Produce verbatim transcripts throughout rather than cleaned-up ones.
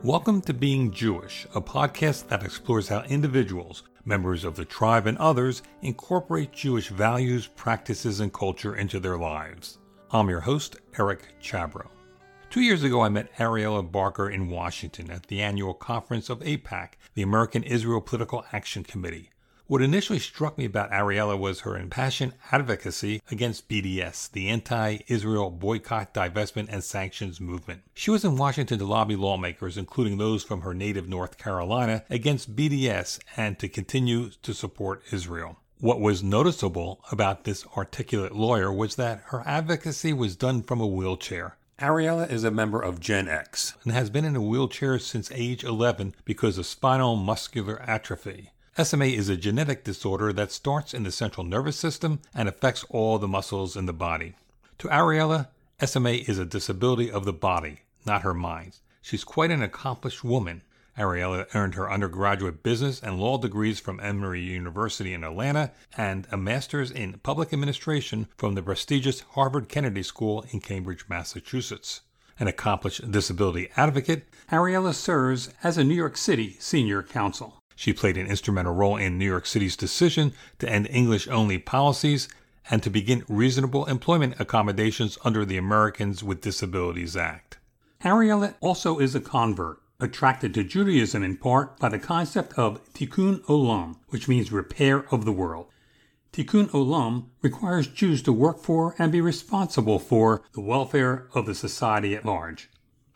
Welcome to Being Jewish, a podcast that explores how individuals, members of the tribe and others, incorporate Jewish values, practices, and culture into their lives. I'm your host, Eric Chabrow. Two years ago, I met Ariella Barker in Washington at the annual conference of AIPAC, the American Israel Political Action Committee. What initially struck me about Ariella was her impassioned advocacy against B D S, the anti-Israel boycott, divestment, and sanctions movement. She was in Washington to lobby lawmakers, including those from her native North Carolina, against B D S and to continue to support Israel. What was noticeable about this articulate lawyer was that her advocacy was done from a wheelchair. Ariella is a member of Gen X and has been in a wheelchair since age eleven because of spinal muscular atrophy. S M A is a genetic disorder that starts in the central nervous system and affects all the muscles in the body. To Ariella, S M A is a disability of the body, not her mind. She's quite an accomplished woman. Ariella earned her undergraduate business and law degrees from Emory University in Atlanta and a master's in public administration from the prestigious Harvard Kennedy School in Cambridge, Massachusetts. An accomplished disability advocate, Ariella serves as a New York City senior counsel. She played an instrumental role in New York City's decision to end English-only policies and to begin reasonable employment accommodations under the Americans with Disabilities Act. Ariella also is a convert, attracted to Judaism in part by the concept of tikkun olam, which means repair of the world. Tikkun olam requires Jews to work for and be responsible for the welfare of the society at large.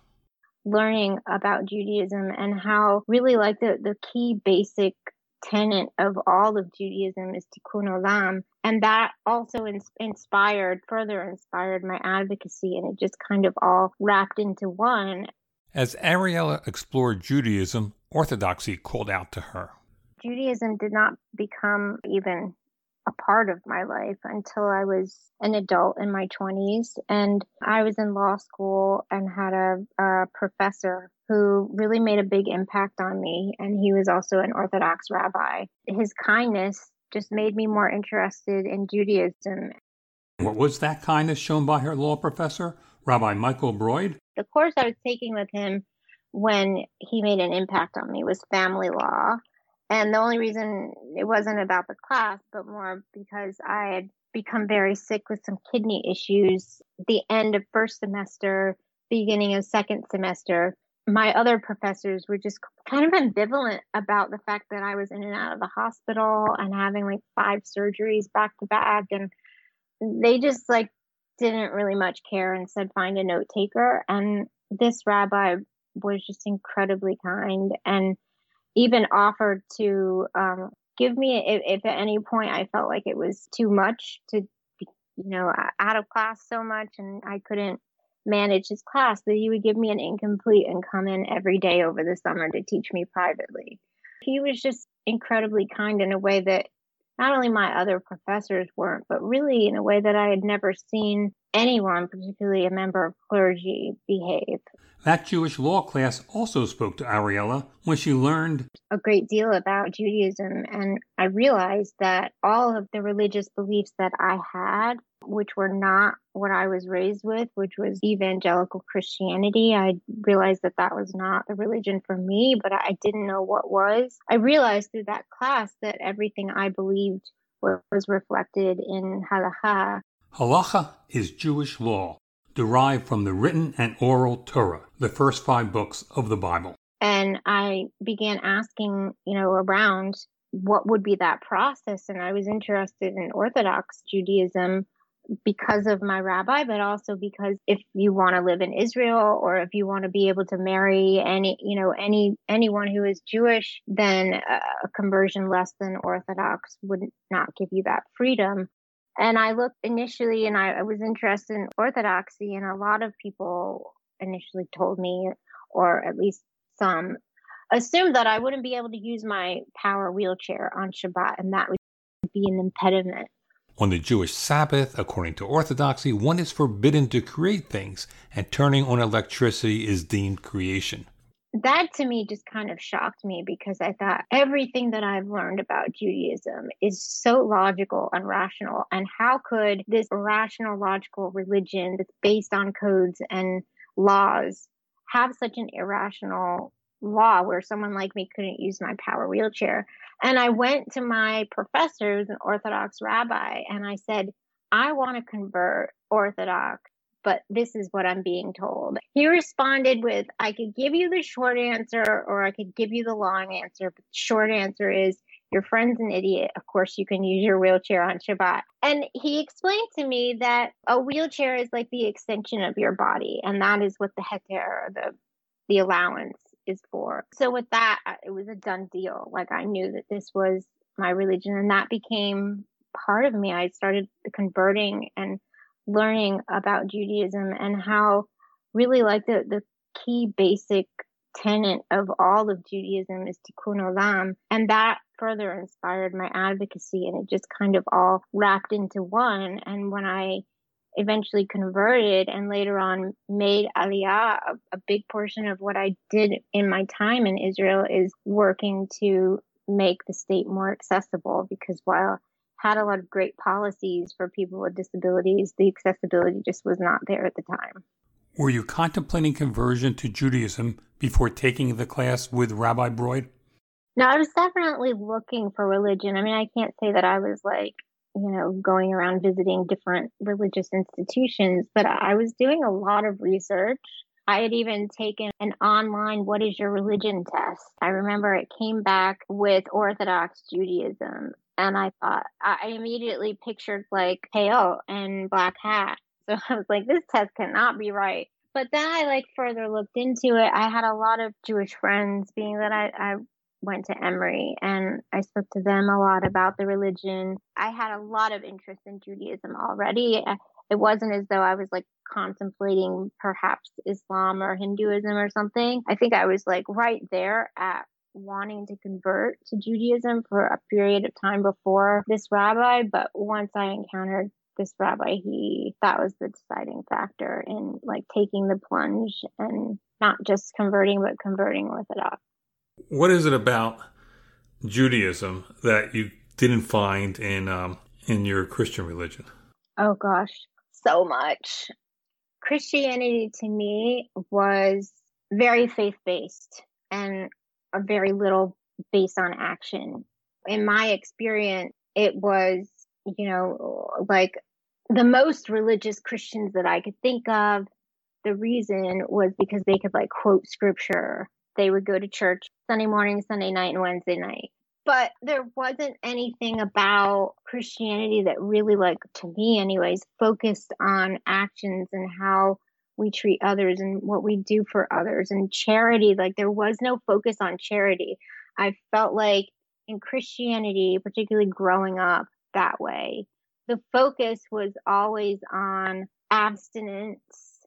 Learning about Judaism and how really like the, the key basic tenet of all of Judaism is tikkun olam. And that also in, inspired, further inspired my advocacy, and it just kind of all wrapped into one. As Ariella explored Judaism, orthodoxy called out to her. Judaism did not become even a part of my life until I was an adult in my twenties. And I was in law school and had a, a professor who really made a big impact on me. And he was also an Orthodox rabbi. His kindness just made me more interested in Judaism. What was that kindness shown by her law professor, Rabbi Michael Broid? The course I was taking with him when he made an impact on me was family law. And the only reason it wasn't about the class, but more because I had become very sick with some kidney issues at the end of first semester, beginning of second semester. My other professors were just kind of ambivalent about the fact that I was in and out of the hospital and having like five surgeries back to back. And they just like didn't really much care and said, find a note taker. And this rabbi was just incredibly kind and even offered to um, give me, if, if at any point I felt like it was too much to be, you know, out of class so much and I couldn't manage his class, that he would give me an incomplete and come in every day over the summer to teach me privately. He was just incredibly kind in a way that not only my other professors weren't, but really in a way that I had never seen anyone, particularly a member of clergy, behave. That Jewish law class also spoke to Ariella when she learned a great deal about Judaism. And I realized that all of the religious beliefs that I had, which were not what I was raised with, which was evangelical Christianity, I realized that that was not the religion for me, but I didn't know what was. I realized through that class that everything I believed was reflected in halakha. Halakha is Jewish law, derived from the written and oral Torah, the first five books of the Bible. And I began asking, you know, around what would be that process. And I was interested in Orthodox Judaism because of my rabbi, but also because if you want to live in Israel or if you want to be able to marry any, you know, any anyone who is Jewish, then a conversion less than Orthodox would not give you that freedom. And I looked initially and I, I was interested in Orthodoxy, and a lot of people initially told me, or at least some, assumed that I wouldn't be able to use my power wheelchair on Shabbat, and that would be an impediment. On the Jewish Sabbath, according to Orthodoxy, one is forbidden to create things, and turning on electricity is deemed creation. That to me just kind of shocked me, because I thought everything that I've learned about Judaism is so logical and rational. And how could this rational, logical religion that's based on codes and laws have such an irrational law where someone like me couldn't use my power wheelchair. And I went to my professor, who's an Orthodox rabbi, and I said, I want to convert Orthodox, but this is what I'm being told. He responded with, I could give you the short answer or I could give you the long answer. But the short answer is, your friend's an idiot. Of course, you can use your wheelchair on Shabbat. And he explained to me that a wheelchair is like the extension of your body. And that is what the heter, the, the allowance, is for. So with that, it was a done deal. Like, I knew that this was my religion, and that became part of me. I started converting and learning about Judaism and how really like the, the key basic tenet of all of Judaism is tikkun olam. And that further inspired my advocacy, and it just kind of all wrapped into one. And when I eventually converted and later on made Aliyah, a, a big portion of what I did in my time in Israel is working to make the state more accessible, because while had a lot of great policies for people with disabilities, the accessibility just was not there at the time. Were you contemplating conversion to Judaism before taking the class with Rabbi Broid? No, I was definitely looking for religion. I mean, I can't say that I was like, you know, going around visiting different religious institutions, but I was doing a lot of research. I had even taken an online "What is your religion?" test. I remember it came back with Orthodox Judaism. And I thought, I immediately pictured like pale and black hat. So I was like, this test cannot be right. But then I like further looked into it. I had a lot of Jewish friends, being that I, I went to Emory, and I spoke to them a lot about the religion. I had a lot of interest in Judaism already. It wasn't as though I was like contemplating perhaps Islam or Hinduism or something. I think I was like right there at wanting to convert to Judaism for a period of time before this rabbi. But once I encountered this rabbi, he, that was the deciding factor in like taking the plunge and not just converting, but converting Orthodox. What is it about Judaism that you didn't find in, um, in your Christian religion? Oh gosh, so much. Christianity to me was very faith-based and a very little based on action. In my experience, it was, you know, like the most religious Christians that I could think of. The reason was because they could like quote scripture. They would go to church Sunday morning, Sunday night, and Wednesday night. But there wasn't anything about Christianity that really, like, to me anyways, focused on actions and how we treat others and what we do for others and charity. Like, there was no focus on charity. I felt like in Christianity, particularly growing up that way, the focus was always on abstinence,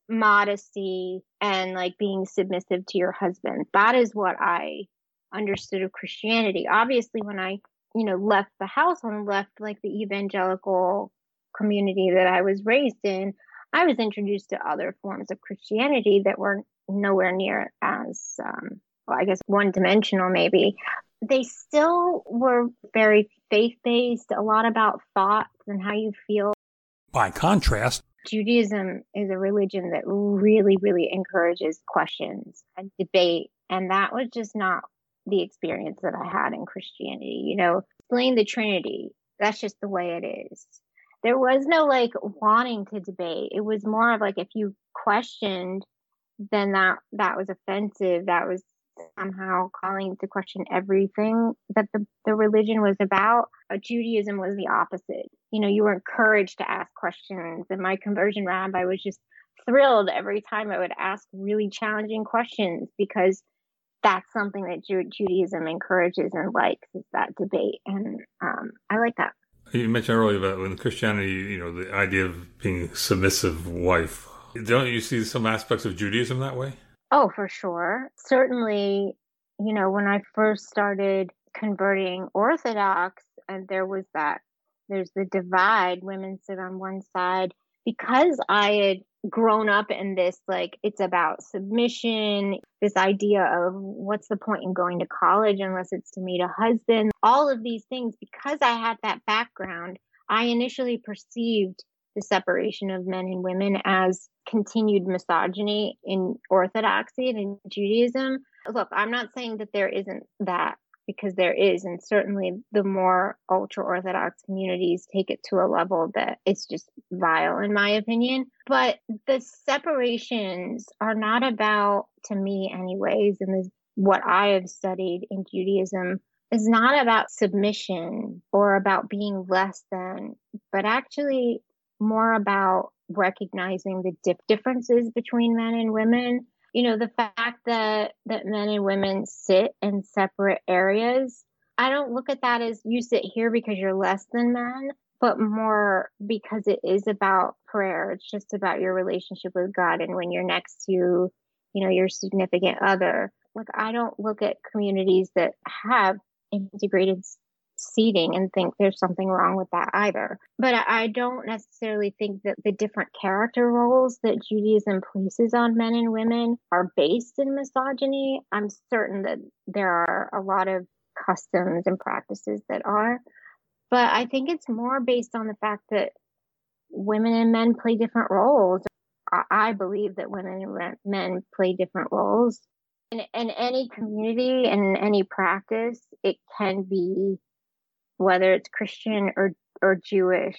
modesty, and like being submissive to your husband. That is what I understood of Christianity. Obviously, when I, you know, left the house and left like the evangelical community that I was raised in, I was introduced to other forms of Christianity that were nowhere near as, um, well, I guess one dimensional maybe. They still were very faith-based, a lot about thoughts and how you feel. By contrast, Judaism is a religion that really, really encourages questions and debate. And that was just not the experience that I had in Christianity. You know, explain the Trinity. That's just the way it is. There was no like wanting to debate. It was more of like, if you questioned, then that, that was offensive. That was somehow calling to question everything that the, the religion was about. Uh, Judaism was the opposite. You know, you were encouraged to ask questions. And my conversion rabbi was just thrilled every time I would ask really challenging questions, because that's something that Ju- Judaism encourages and likes, is that debate. And um, I like that. You mentioned earlier about when Christianity, you know, the idea of being a submissive wife. Don't you see some aspects of Judaism that way? Oh, for sure. Certainly, you know, when I first started converting Orthodox, and there was that, there's the divide, women sit on one side. Because I had grown up in this, like, it's about submission, this idea of what's the point in going to college unless it's to meet a husband, all of these things, because I had that background, I initially perceived the separation of men and women as continued misogyny in Orthodoxy and in Judaism. Look, I'm not saying that there isn't that, because there is, and certainly the more ultra-Orthodox communities take it to a level that it's just vile, in my opinion. But the separations are not about, to me anyways, and this, what I have studied in Judaism, is not about submission or about being less than, but actually more about recognizing the dif- differences between men and women. You know, the fact that, that men and women sit in separate areas, I don't look at that as you sit here because you're less than men, but more because it is about prayer. It's just about your relationship with God. And when you're next to, you know, your significant other, like, I don't look at communities that have integrated seating and think there's something wrong with that either. But I don't necessarily think that the different character roles that Judaism places on men and women are based in misogyny. I'm certain that there are a lot of customs and practices that are, but I think it's more based on the fact that women and men play different roles. I believe that women and men play different roles. In, in any community and any practice, it can be, whether it's Christian or, or Jewish,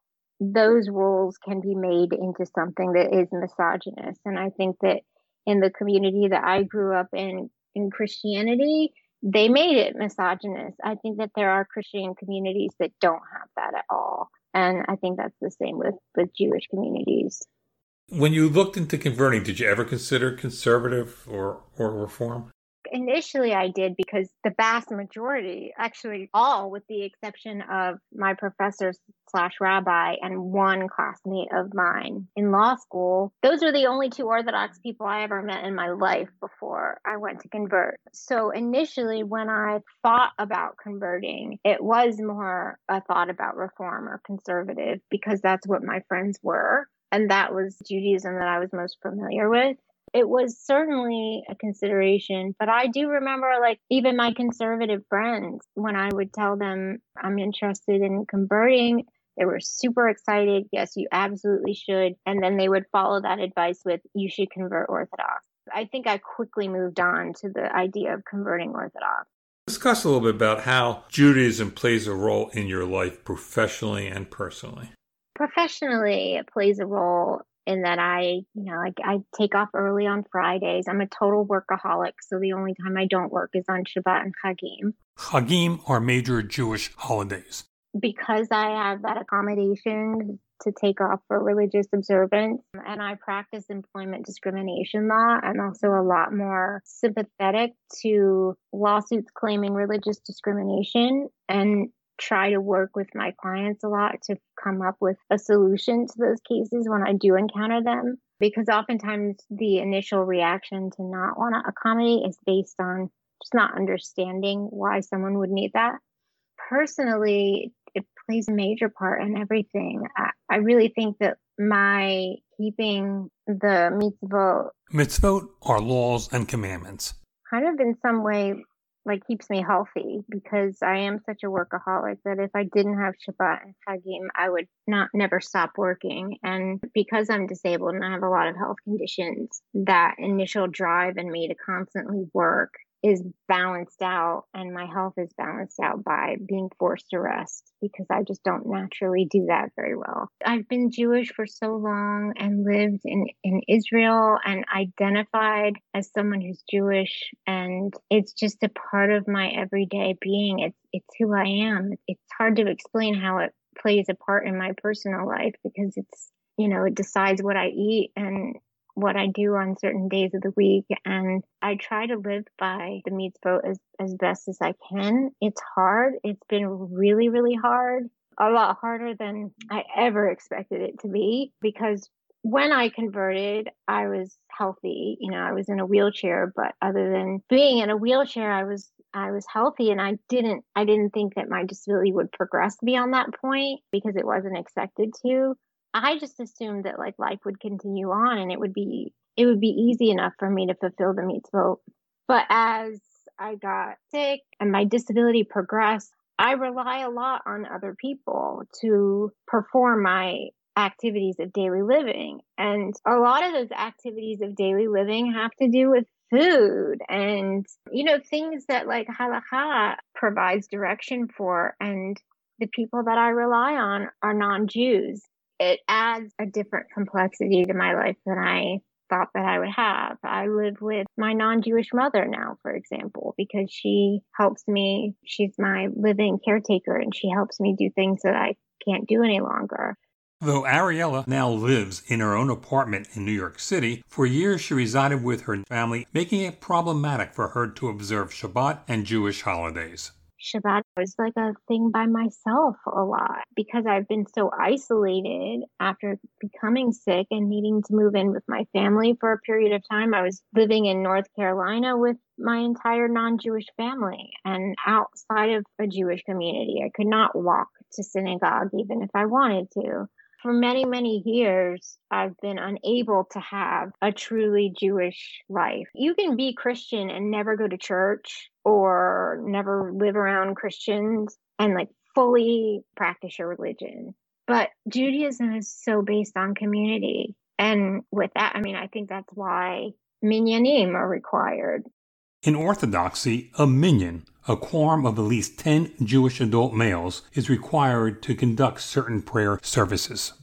those roles can be made into something that is misogynist. And I think that in the community that I grew up in, in Christianity, they made it misogynist. I think that there are Christian communities that don't have that at all. And I think that's the same with, with Jewish communities. When you looked into converting, did you ever consider conservative or, or reform? Initially, I did, because the vast majority, actually all with the exception of my professor slash rabbi and one classmate of mine in law school, those are the only two Orthodox people I ever met in my life before I went to convert. So initially, when I thought about converting, it was more a thought about reform or conservative, because that's what my friends were. And that was Judaism that I was most familiar with. It was certainly a consideration, but I do remember, like, even my conservative friends, when I would tell them I'm interested in converting, they were super excited. Yes, you absolutely should. And then they would follow that advice with, you should convert Orthodox. I think I quickly moved on to the idea of converting Orthodox. Discuss a little bit about how Judaism plays a role in your life professionally and personally. Professionally, it plays a role in that I, you know, I, I take off early on Fridays. I'm a total workaholic, so the only time I don't work is on Shabbat and Chagim. Chagim are major Jewish holidays. Because I have that accommodation to take off for religious observance, and I practice employment discrimination law, I'm also a lot more sympathetic to lawsuits claiming religious discrimination, and try to work with my clients a lot to come up with a solution to those cases when I do encounter them. Because oftentimes the initial reaction to not want to accommodate is based on just not understanding why someone would need that. Personally, it plays a major part in everything. I, I really think that my keeping the mitzvot... Mitzvot are laws and commandments. Kind of in some way, like, keeps me healthy, because I am such a workaholic that if I didn't have Shabbat and Chagim, I would not never stop working. And because I'm disabled and I have a lot of health conditions, that initial drive in me to constantly work is balanced out, and my health is balanced out by being forced to rest, because I just don't naturally do that very well. I've been Jewish for so long and lived in, in Israel and identified as someone who's Jewish, and it's just a part of my everyday being. It's it's who I am. It's hard to explain how it plays a part in my personal life, because it's, you know, it decides what I eat and what I do on certain days of the week. And I try to live by the mitzvot as, as best as I can. It's hard. It's been really, really hard. A lot harder than I ever expected it to be, because when I converted, I was healthy. You know, I was in a wheelchair, but other than being in a wheelchair, I was I was healthy, and I didn't I didn't think that my disability would progress beyond that point, because it wasn't expected to. I just assumed that, like, life would continue on, and it would be it would be easy enough for me to fulfill the mitzvot. But as I got sick and my disability progressed, I rely a lot on other people to perform my activities of daily living. And a lot of those activities of daily living have to do with food and, you know, things that like halakha provides direction for. And the people that I rely on are non-Jews. It adds a different complexity to my life than I thought that I would have. I live with my non-Jewish mother now, for example, because she helps me. She's my living caretaker and she helps me do things that I can't do any longer. Though Ariella now lives in her own apartment in New York City, for years she resided with her family, making it problematic for her to observe Shabbat and Jewish holidays. Shabbat was like a thing by myself a lot because I've been so isolated after becoming sick and needing to move in with my family for a period of time. I was living in North Carolina with my entire non-Jewish family and outside of a Jewish community. I could not walk to synagogue even if I wanted to. For many, many years, I've been unable to have a truly Jewish life. You can be Christian and never go to church or never live around Christians and like fully practice your religion. But Judaism is so based on community. And with that, I mean, I think that's why minyanim are required. In Orthodoxy, a minyan, a quorum of at least ten Jewish adult males, is required to conduct certain prayer services.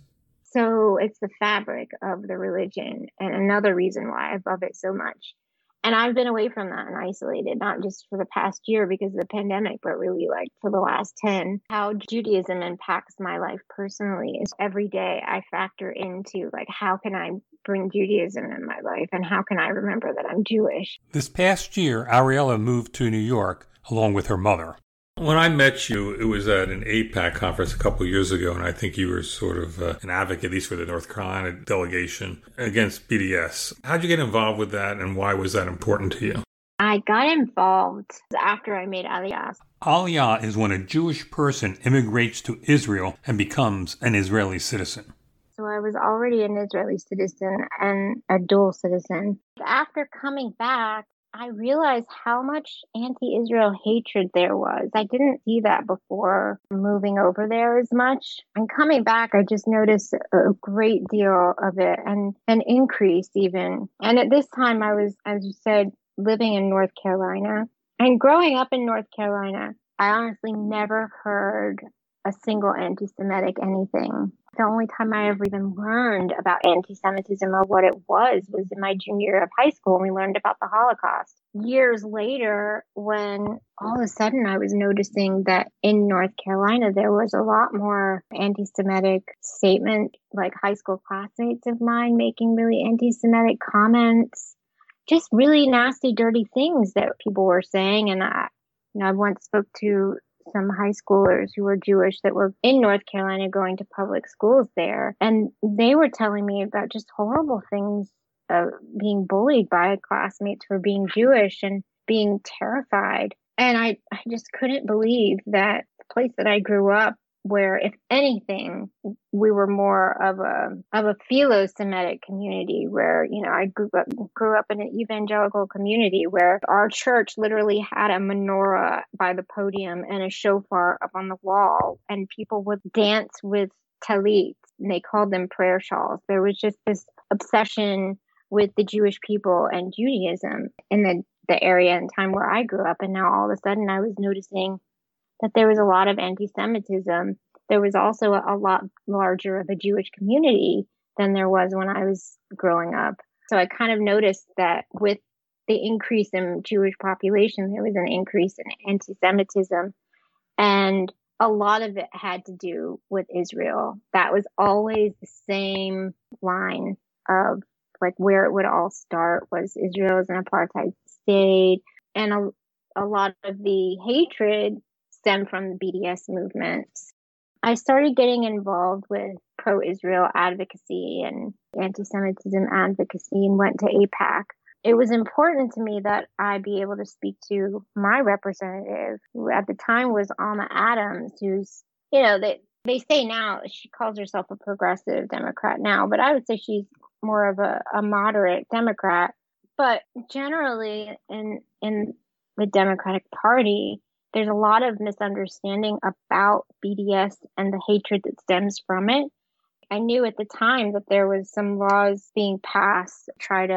So it's the fabric of the religion and another reason why I love it so much. And I've been away from that and isolated, not just for the past year because of the pandemic, but really like for the last ten. How Judaism impacts my life personally is every day I factor into like, how can I bring Judaism in my life and how can I remember that I'm Jewish? This past year, Ariella moved to New York along with her mother. When I met you, it was at an A PAC conference a couple of years ago, and I think you were sort of uh, an advocate, at least for the North Carolina delegation, against B D S. How'd you get involved with that, and why was that important to you? I got involved after I made Aliyah. Aliyah is when a Jewish person immigrates to Israel and becomes an Israeli citizen. So I was already an Israeli citizen and a dual citizen. After coming back, I realized how much anti-Israel hatred there was. I didn't see that before moving over there as much. And coming back, I just noticed a great deal of it and an increase even. And at this time, I was, as you said, living in North Carolina. And growing up in North Carolina, I honestly never heard a single anti-Semitic anything. The only time I ever even learned about anti-Semitism or what it was was in my junior year of high school, and we learned about the Holocaust. Years later, when all of a sudden I was noticing that in North Carolina there was a lot more anti-Semitic statements, like high school classmates of mine making really anti-Semitic comments, just really nasty, dirty things that people were saying. And I, you know, I once spoke to some high schoolers who were Jewish that were in North Carolina going to public schools there. And they were telling me about just horrible things, uh, being bullied by classmates for being Jewish and being terrified. And I, I just couldn't believe that the place that I grew up, where if anything, we were more of a of a philo-Semitic community where, you know, I grew up, grew up in an evangelical community where our church literally had a menorah by the podium and a shofar up on the wall, and people would dance with talit, and they called them prayer shawls. There was just this obsession with the Jewish people and Judaism in the, the area and time where I grew up. And now all of a sudden I was noticing that there was a lot of anti-Semitism. There was also a, a lot larger of a Jewish community than there was when I was growing up. So I kind of noticed that with the increase in Jewish population, there was an increase in anti-Semitism. And a lot of it had to do with Israel. That was always the same line of like where it would all start was Israel is an apartheid state. And a, a lot of the hatred stemmed from the B D S movement. I started getting involved with pro-Israel advocacy and anti-Semitism advocacy and went to A PAC. It was important to me that I be able to speak to my representative, who at the time was Alma Adams, who's, you know, they, they say now she calls herself a progressive Democrat now, but I would say she's more of a, a moderate Democrat. But generally in in the Democratic Party, there's a lot of misunderstanding about B D S and the hatred that stems from it. I knew at the time that there was some laws being passed to try to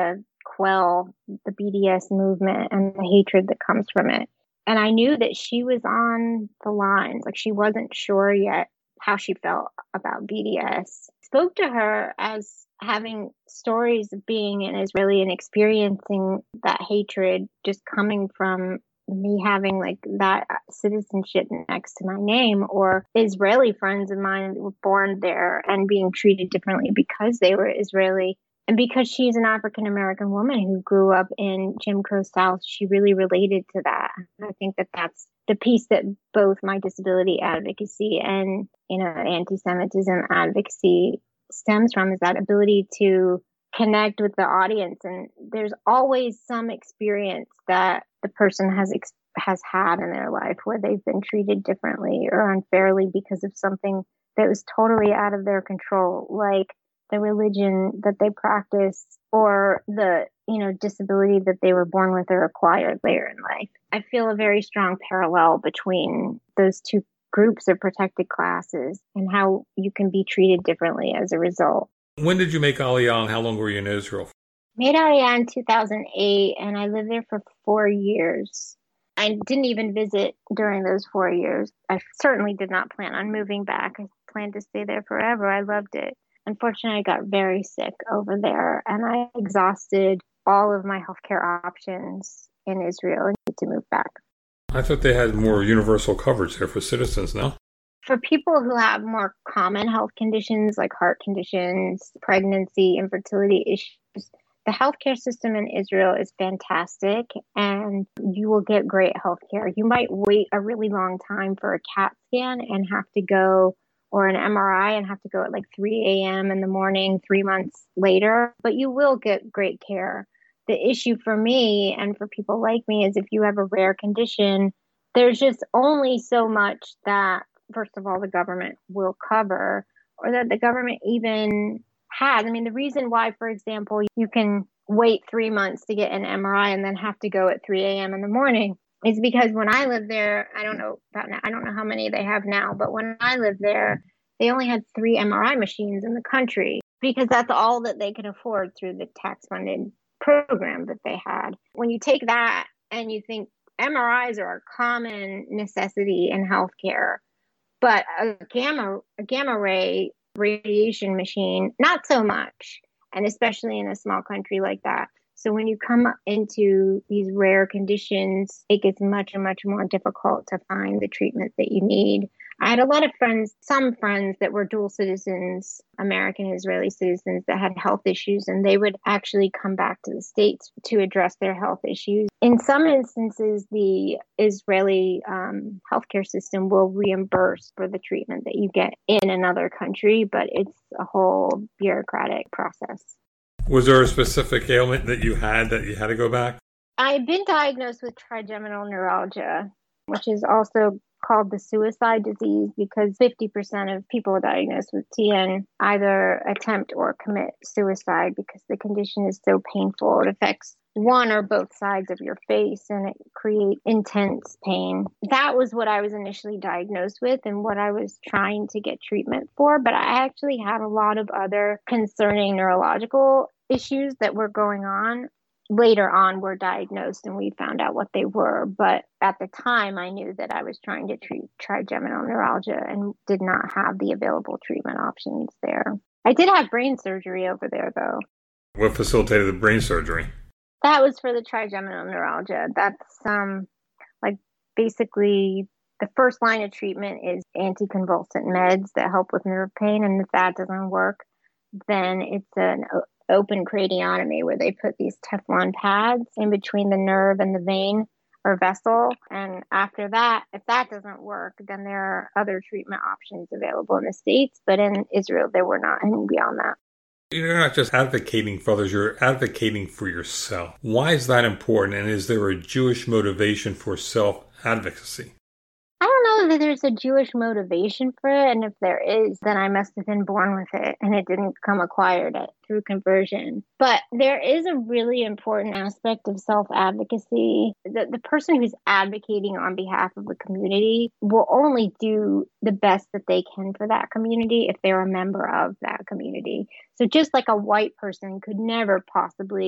quell the B D S movement and the hatred that comes from it. And I knew that she was on the lines. Like, she wasn't sure yet how she felt about B D S. Spoke to her as having stories of being an Israeli and experiencing that hatred just coming from me having like that citizenship next to my name, or Israeli friends of mine that were born there and being treated differently because they were Israeli. And because she's an African American woman who grew up in Jim Crow South, she really related to that. And I think that that's the piece that both my disability advocacy and, you know, anti-Semitism advocacy stems from, is that ability to connect with the audience. And there's always some experience that the person has ex- has had in their life where they've been treated differently or unfairly because of something that was totally out of their control, like the religion that they practice or the, you know, disability that they were born with or acquired later in life. I feel a very strong parallel between those two groups of protected classes and how you can be treated differently as a result. When did you make Aliyah, and how long were you in Israel? Made Aliyah in two thousand eight, and I lived there for four years. I didn't even visit during those four years. I certainly did not plan on moving back. I planned to stay there forever. I loved it. Unfortunately, I got very sick over there, and I exhausted all of my healthcare options in Israel and need to move back. I thought they had more universal coverage there for citizens, no? For people who have more common health conditions like heart conditions, pregnancy, infertility issues, the healthcare system in Israel is fantastic and you will get great healthcare. You might wait a really long time for a CAT scan and have to go, or an M R I and have to go at like three a.m. in the morning, three months later, but you will get great care. The issue for me and for people like me is if you have a rare condition, there's just only so much that, first of all, the government will cover, or that the government even has. I mean, the reason why, for example, you can wait three months to get an M R I and then have to go at three a.m. in the morning is because when I lived there, I don't know about now, I don't know how many they have now, but when I lived there, they only had three M R I machines in the country because that's all that they could afford through the tax-funded program that they had. When you take that and you think M R Is are a common necessity in healthcare, but a gamma a gamma ray radiation machine, not so much, and especially in a small country like that. So when you come into these rare conditions, it gets much and much more difficult to find the treatment that you need. I had a lot of friends, some friends that were dual citizens, American and Israeli citizens that had health issues, and they would actually come back to the States to address their health issues. In some instances, the Israeli um, healthcare system will reimburse for the treatment that you get in another country, but it's a whole bureaucratic process. Was there a specific ailment that you had that you had to go back? I've been diagnosed with trigeminal neuralgia, which is also called the suicide disease because fifty percent of people diagnosed with T N either attempt or commit suicide because the condition is so painful. It affects one or both sides of your face and it creates intense pain. That was what I was initially diagnosed with and what I was trying to get treatment for. But I actually had a lot of other concerning neurological issues that were going on. Later on were diagnosed and we found out what they were. But at the time, I knew that I was trying to treat trigeminal neuralgia and did not have the available treatment options there. I did have brain surgery over there, though. What facilitated the brain surgery? That was for the trigeminal neuralgia. That's um, like basically the first line of treatment is anticonvulsant meds that help with nerve pain. And if that doesn't work, then it's an open craniotomy where they put these Teflon pads in between the nerve and the vein or vessel. And after that, if that doesn't work, then there are other treatment options available in the States. But in Israel, there were not any beyond that. You're not just advocating for others, you're advocating for yourself. Why is that important? And is there a Jewish motivation for self-advocacy? I don't know that there's a Jewish motivation for it. And if there is, then I must have been born with it and it didn't come acquired it through conversion. But there is a really important aspect of self-advocacy. The, the person who's advocating on behalf of the community will only do the best that they can for that community if they're a member of that community. So just like a white person could never possibly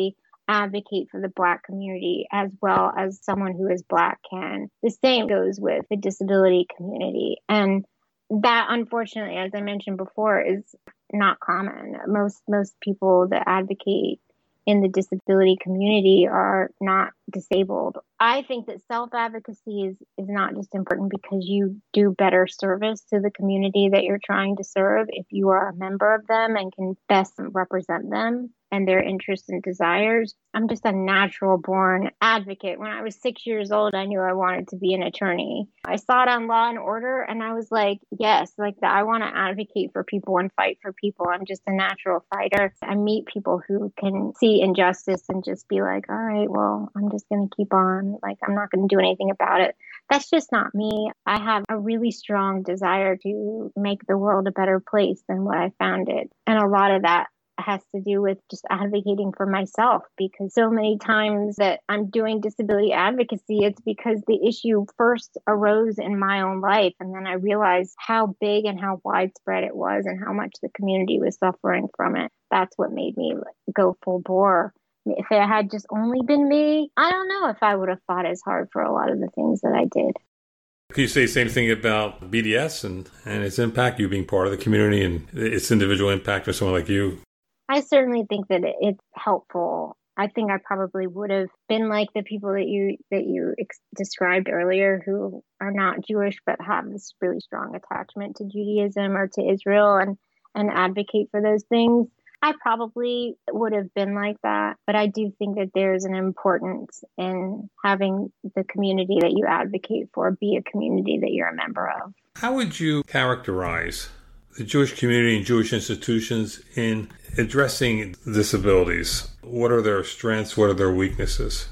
advocate for the Black community as well as someone who is Black can. The same goes with the disability community. And that, unfortunately, as I mentioned before, is not common. Most most people that advocate in the disability community are not disabled. I think that self-advocacy is, is not just important because you do better service to the community that you're trying to serve if you are a member of them and can best represent them and their interests and desires. I'm just a natural born advocate. When I was six years old, I knew I wanted to be an attorney. I saw it on Law and Order and I was like, yes, like that. I want to advocate for people and fight for people. I'm just a natural fighter. I meet people who can see injustice and just be like, all right, well, I'm just going to keep on. Like, I'm not going to do anything about it. That's just not me. I have a really strong desire to make the world a better place than what I found it. And a lot of that has to do with just advocating for myself, because so many times that I'm doing disability advocacy, it's because the issue first arose in my own life. And then I realized how big and how widespread it was and how much the community was suffering from it. That's what made me go full bore. If it had just only been me, I don't know if I would have fought as hard for a lot of the things that I did. Can you say the same thing about B D S and, and its impact, you being part of the community and its individual impact for someone like you? I certainly think that it's helpful. I think I probably would have been like the people that you that you ex- described earlier who are not Jewish but have this really strong attachment to Judaism or to Israel and, and advocate for those things. I probably would have been like that, but I do think that there's an importance in having the community that you advocate for be a community that you're a member of. How would you characterize the Jewish community and Jewish institutions in addressing disabilities? What are their strengths? What are their weaknesses?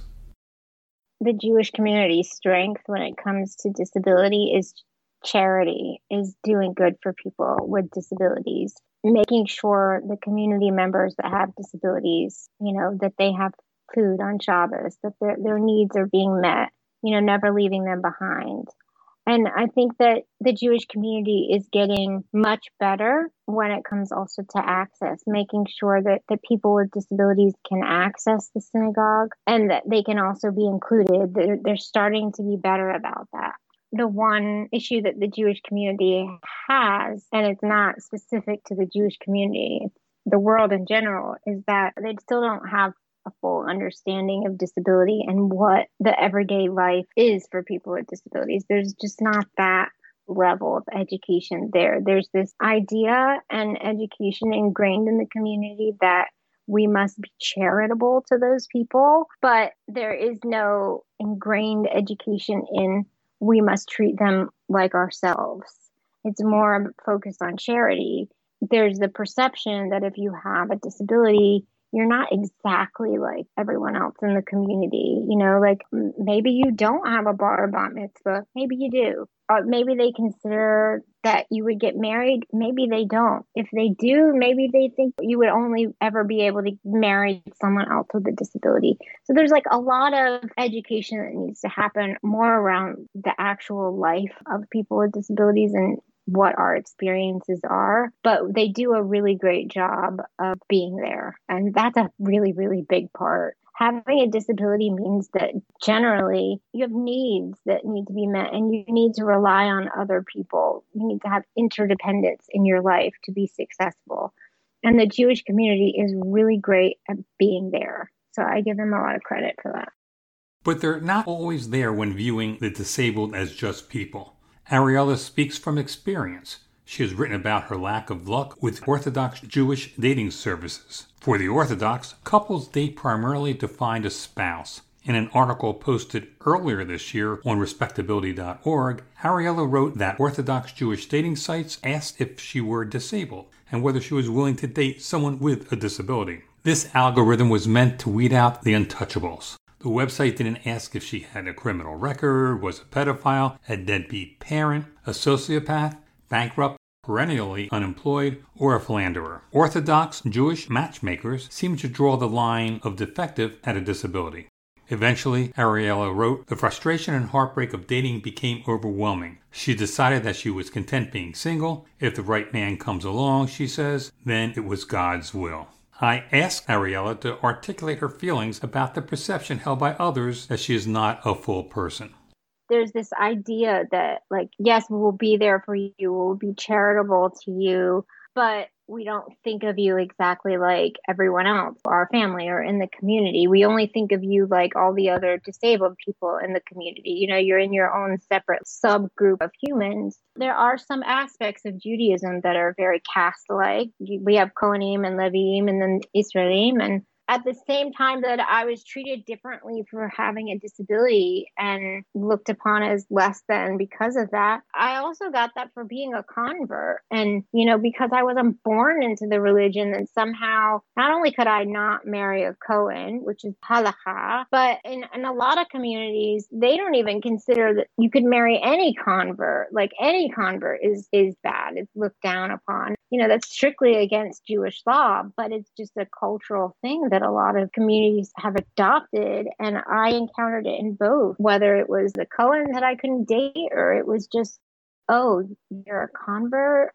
The Jewish community's strength when it comes to disability is charity, is doing good for people with disabilities, making sure the community members that have disabilities, you know, that they have food on Shabbos, that their, their needs are being met, you know, never leaving them behind. And I think that the Jewish community is getting much better when it comes also to access, making sure that, that people with disabilities can access the synagogue and that they can also be included. They're, they're starting to be better about that. The one issue that the Jewish community has, and it's not specific to the Jewish community, it's the world in general, is that they still don't have a full understanding of disability and what the everyday life is for people with disabilities. There's just not that level of education there. There's this idea and education ingrained in the community that we must be charitable to those people, but there is no ingrained education in we must treat them like ourselves. It's more focused on charity. There's the perception that if you have a disability, you're not exactly like everyone else in the community. You know, like maybe you don't have a bar or bat mitzvah. Maybe you do. Or maybe they consider that you would get married. Maybe they don't. If they do, maybe they think you would only ever be able to marry someone else with a disability. So there's like a lot of education that needs to happen more around the actual life of people with disabilities and what our experiences are, but they do a really great job of being there. And that's a really, really big part. Having a disability means that generally you have needs that need to be met and you need to rely on other people. You need to have interdependence in your life to be successful. And the Jewish community is really great at being there. So I give them a lot of credit for that. But they're not always there when viewing the disabled as just people. Ariella speaks from experience. She has written about her lack of luck with Orthodox Jewish dating services. For the Orthodox, couples date primarily to find a spouse. In an article posted earlier this year on respectability dot org, Ariella wrote that Orthodox Jewish dating sites asked if she were disabled and whether she was willing to date someone with a disability. This algorithm was meant to weed out the untouchables. The website didn't ask if she had a criminal record, was a pedophile, a deadbeat parent, a sociopath, bankrupt, perennially unemployed, or a philanderer. Orthodox Jewish matchmakers seem to draw the line of defective at a disability. Eventually, Ariella wrote, the frustration and heartbreak of dating became overwhelming. She decided that she was content being single. If the right man comes along, she says, then it was God's will. I asked Ariella to articulate her feelings about the perception held by others that she is not a full person. There's this idea that, like, yes, we'll be there for you, we'll be charitable to you, but we don't think of you exactly like everyone else, our family or in the community. We only think of you like all the other disabled people in the community. You know, you're in your own separate subgroup of humans. There are some aspects of Judaism that are very caste-like. We have Kohanim and Leviim and then Israelim, and at the same time that I was treated differently for having a disability and looked upon as less than because of that, I also got that for being a convert. And, you know, because I wasn't born into the religion, and somehow not only could I not marry a Kohen, which is halakha, but in, in a lot of communities, they don't even consider that you could marry any convert. Like any convert is, is bad. It's looked down upon. You know, that's strictly against Jewish law, but it's just a cultural thing that a lot of communities have adopted. And I encountered it in both, whether it was the Cohen that I couldn't date or it was just, oh, you're a convert.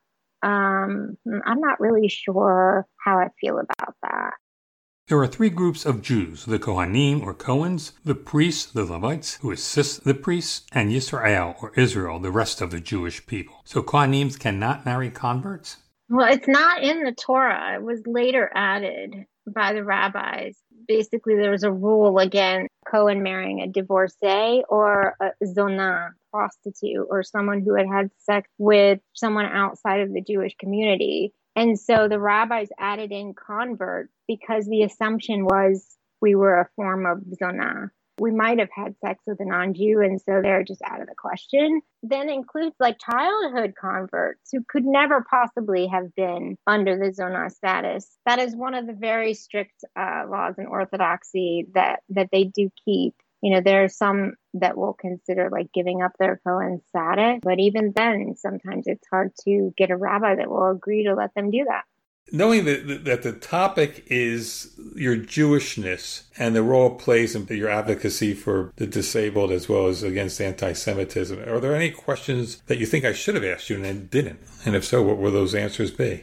Um, I'm not really sure how I feel about that. There are three groups of Jews, the Kohanim or Cohens, the priests, the Levites, who assist the priests, and Yisrael or Israel, the rest of the Jewish people. So Kohanims cannot marry converts? Well, it's not in the Torah. It was later added by the rabbis. Basically, there was a rule against Cohen marrying a divorcee or a zonah, prostitute, or someone who had had sex with someone outside of the Jewish community. And so the rabbis added in convert because the assumption was we were a form of zonah. We might have had sex with a non-Jew, and so they're just out of the question. Then includes like childhood converts who could never possibly have been under the zonah status. That is one of the very strict uh, laws in Orthodoxy that, that they do keep. You know, there are some that will consider like giving up their Cohen status, but even then, sometimes it's hard to get a rabbi that will agree to let them do that. Knowing that, that the topic is your Jewishness and the role it plays in your advocacy for the disabled as well as against anti-Semitism, are there any questions that you think I should have asked you and I didn't? And if so, what will those answers be?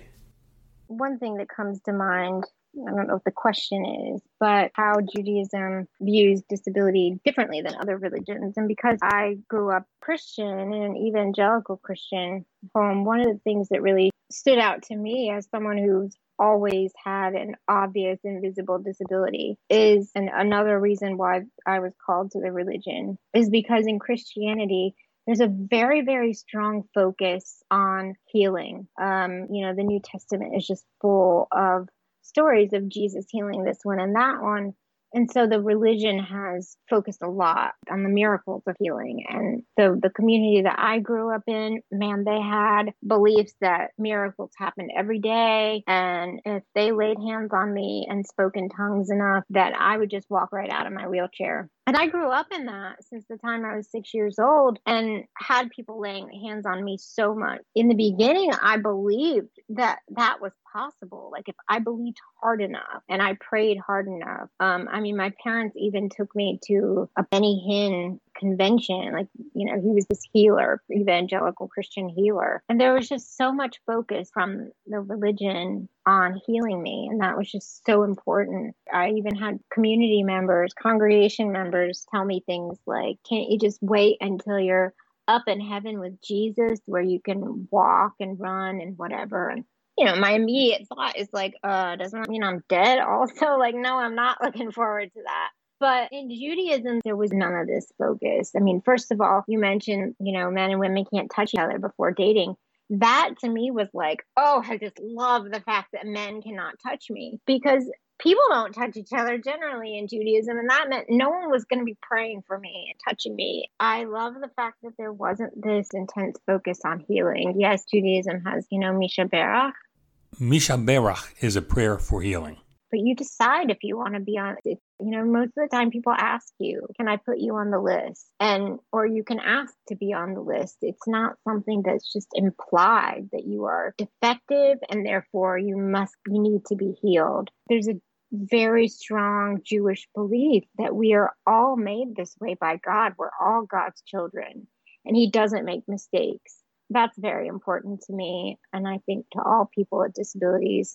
One thing that comes to mind, I don't know what the question is, but how Judaism views disability differently than other religions. And because I grew up Christian in an evangelical Christian home, one of the things that really stood out to me as someone who's always had an obvious invisible disability is, and another reason why I was called to the religion, is because in Christianity, there's a very, very strong focus on healing. Um, you know, the New Testament is just full of stories of Jesus healing this one and that one. And so the religion has focused a lot on the miracles of healing. And so the community that I grew up in, man, they had beliefs that miracles happened every day. And if they laid hands on me and spoke in tongues enough, that I would just walk right out of my wheelchair. And I grew up in that since the time I was six years old and had people laying hands on me so much. In the beginning, I believed that that was possible. Like if I believed hard enough and I prayed hard enough. Um, I mean, my parents even took me to a Benny Hinn convention. Like, you know, he was this healer, evangelical Christian healer. And there was just so much focus from the religion on healing me. And that was just so important. I even had community members, congregation members tell me things like, can't you just wait until you're up in heaven with Jesus where you can walk and run and whatever? And, you know, my immediate thought is like, uh, doesn't that mean I'm dead also? Like, no, I'm not looking forward to that. But in Judaism, there was none of this focus. I mean, first of all, you mentioned, you know, men and women can't touch each other before dating. That to me was like, oh, I just love the fact that men cannot touch me, because people don't touch each other generally in Judaism. And that meant no one was going to be praying for me and touching me. I love the fact that there wasn't this intense focus on healing. Yes, Judaism has, you know, Misha Berach. Misha Berach is a prayer for healing. But you decide if you want to be on it. You know, most of the time people ask you, can I put you on the list? And, or you can ask to be on the list. It's not something that's just implied that you are defective and therefore you must, you need to be healed. There's a very strong Jewish belief that we are all made this way by God. We're all God's children and he doesn't make mistakes. That's very important to me. And I think to all people with disabilities.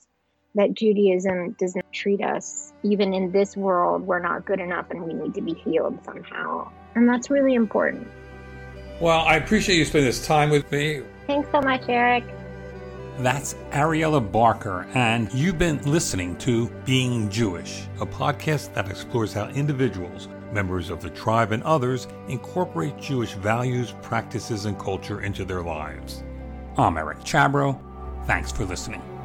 that Judaism does not treat us, even in this world, we're not good enough and we need to be healed somehow. And that's really important. Well, I appreciate you spending this time with me. Thanks so much, Eric. That's Ariella Barker, and you've been listening to Being Jewish, a podcast that explores how individuals, members of the tribe and others, incorporate Jewish values, practices, and culture into their lives. I'm Eric Chabrow. Thanks for listening.